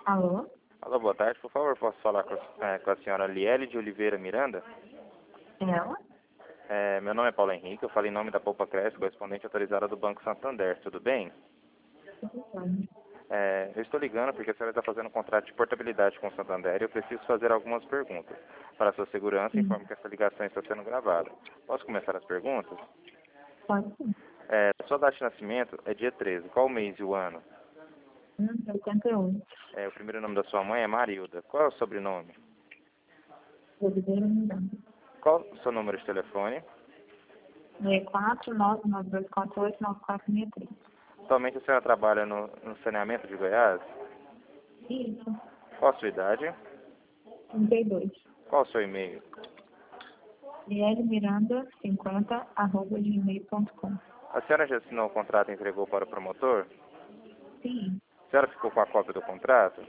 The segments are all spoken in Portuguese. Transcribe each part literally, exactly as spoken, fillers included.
Alô? Alô, boa tarde. Por favor, posso falar com a, é, com a senhora Liele de Oliveira Miranda? Ela? É, meu nome é Paulo Henrique, eu falo em nome da Poupa Cresce, correspondente autorizada do Banco Santander. Tudo bem? Tudo bem. É, eu estou ligando porque a senhora está fazendo um contrato de portabilidade com o Santander e eu preciso fazer algumas perguntas. Para a sua segurança, Sim. informe que essa ligação está sendo gravada. Posso começar as perguntas? Pode sim. É, sua data de nascimento é dia treze. Qual o mês e o ano? Hum, oitenta e oito. É, o primeiro nome da sua mãe é Marilda. Qual é o sobrenome? Oliveira Miranda. Qual o seu número de telefone? É quatro nove nove dois quatro oito nove quatro seis três. Atualmente a senhora trabalha no, no saneamento de Goiás? Isso. Qual a sua idade? trinta e dois. Qual o seu e-mail? Miranda cinquenta arroba gmail ponto com. A senhora já assinou o contrato e entregou para o promotor? Sim. A senhora ficou com a cópia do contrato?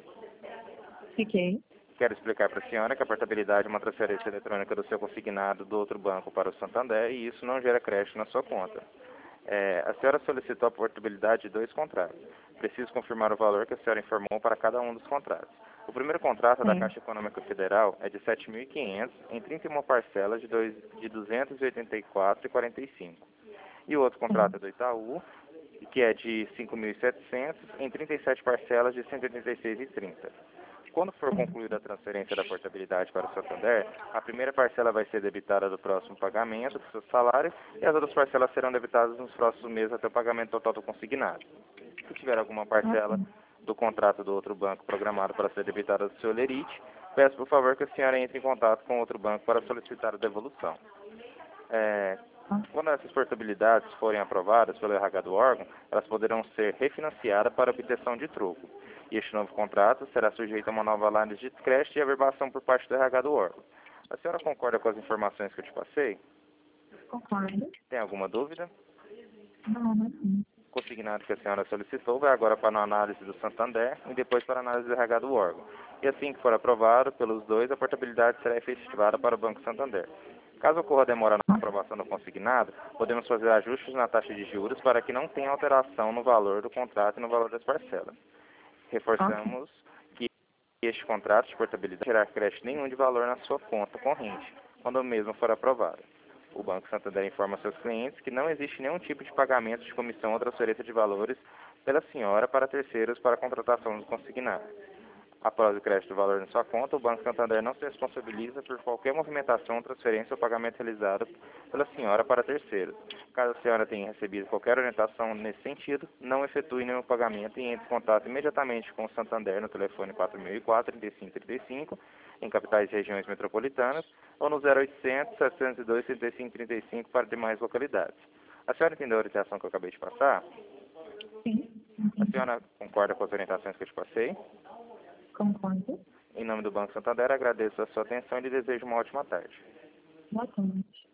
Fiquei. Quero explicar para a senhora que a portabilidade é uma transferência eletrônica do seu consignado do outro banco para o Santander e isso não gera crédito na sua conta. É, a senhora solicitou a portabilidade de dois contratos. Preciso confirmar o valor que a senhora informou para cada um dos contratos. O primeiro contrato da É. Caixa Econômica Federal é de sete mil e quinhentos reais em trinta e uma parcelas de, dois, de duzentos e oitenta e quatro reais e quarenta e cinco centavos. E o outro contrato é do Itaú, que é de cinco mil e setecentos reais em trinta e sete parcelas de cento e oitenta e seis reais e trinta centavos. Quando for concluída a transferência da portabilidade para o Santander, a primeira parcela vai ser debitada do próximo pagamento do seu salário e as outras parcelas serão debitadas nos próximos meses até o pagamento total do consignado. Se tiver alguma parcela do contrato do outro banco programado para ser debitada do seu lerite, peço por favor que a senhora entre em contato com outro banco para solicitar a devolução. É, quando essas portabilidades forem aprovadas pelo R H do órgão, elas poderão ser refinanciadas para obtenção de troco. E este novo contrato será sujeito a uma nova análise de crédito e averbação por parte do R H do órgão. A senhora concorda com as informações que eu te passei? Concordo. Tem alguma dúvida? Não, não sim. O consignado que a senhora solicitou vai agora para a análise do Santander e depois para a análise do R H do órgão. E assim que for aprovado pelos dois, a portabilidade será efetivada para o Banco Santander. Caso ocorra demora na aprovação do consignado, podemos fazer ajustes na taxa de juros para que não tenha alteração no valor do contrato e no valor das parcelas. Reforçamos que este contrato de portabilidade não terá crédito nenhum de valor na sua conta corrente, quando o mesmo for aprovado. O Banco Santander informa seus clientes que não existe nenhum tipo de pagamento de comissão ou transferência de valores pela senhora para terceiros para a contratação do consignado. Após o crédito do valor na sua conta, o Banco Santander não se responsabiliza por qualquer movimentação, transferência ou pagamento realizado pela senhora para terceiros. Caso a senhora tenha recebido qualquer orientação nesse sentido, não efetue nenhum pagamento e entre em contato imediatamente com o Santander no telefone quatro mil e quatro, trinta e cinco trinta e cinco, em capitais e regiões metropolitanas, ou no zero oitocentos, setecentos e dois, trinta e cinco trinta e cinco para demais localidades. A senhora entendeu a orientação que eu acabei de passar? Sim. A senhora concorda com as orientações que eu te passei? Concordo. Em nome do Banco Santander, agradeço a sua atenção e lhe desejo uma ótima tarde. Boa tarde.